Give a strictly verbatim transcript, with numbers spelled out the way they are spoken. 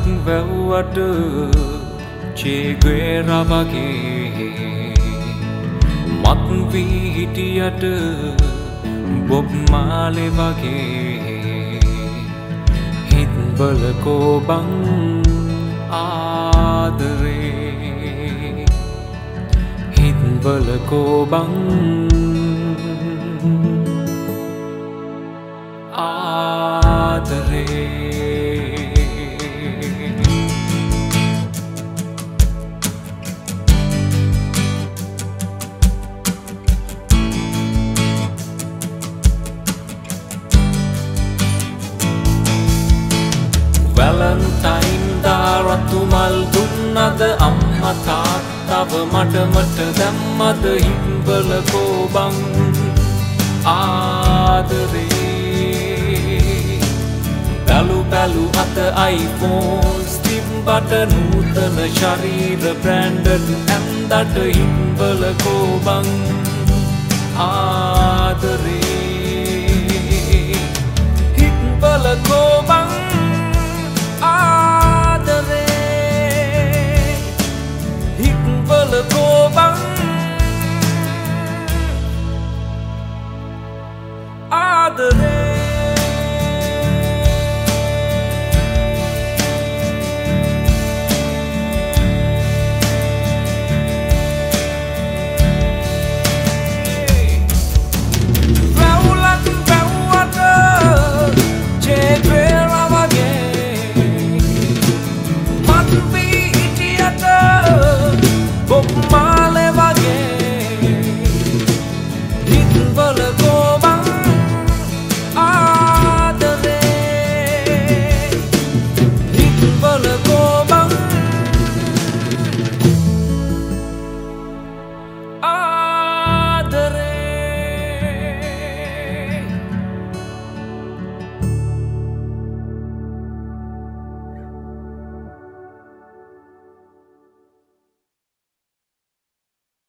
වැව්වට චේගුවෙරා වගේ මත් වී හිටියට බොබ් මාලේ වගේ හිත් බලකෝ බං ආදරේ හිත් බලකෝ බං ආදරේ වැලන්ටයින් දා රතු මල් දුන්නද අම්මා තාත්තව මඩමට දැම්මද හිම්බලකෝ බං ආදරේ බැලු බැලු අත iPhones තිබ්බට නූතන ශරීර බ්‍රෑන්ඩඩ් ඇන්දට හිම්බලකෝ බං ආදරේ හිම්බලකෝ බං